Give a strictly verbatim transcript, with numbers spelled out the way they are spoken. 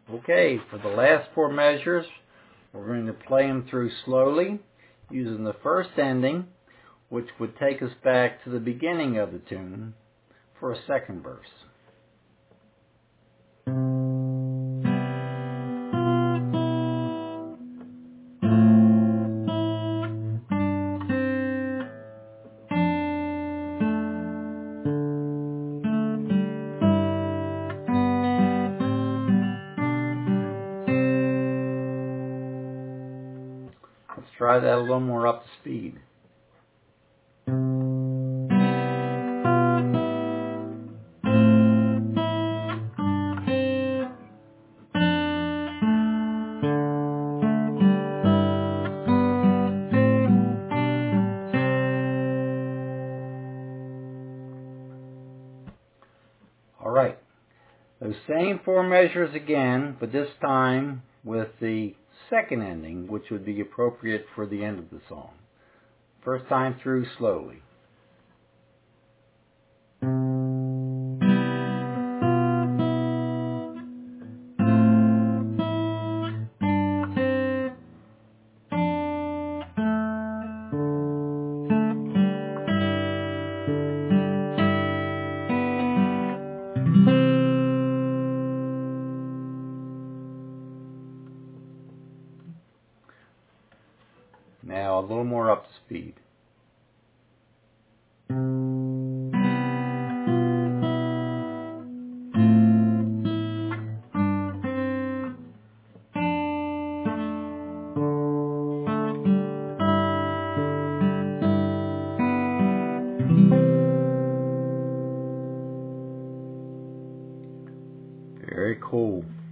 Okay, for the last four measures, we're going to play them through slowly, using the first ending, which would take us back to the beginning of the tune for a second verse. Let's try that a little more up to speed. Alright, those same four measures again, but this time with the second ending, which would be appropriate for the end of the song. First time through slowly. Now a little more up to speed. Very cool.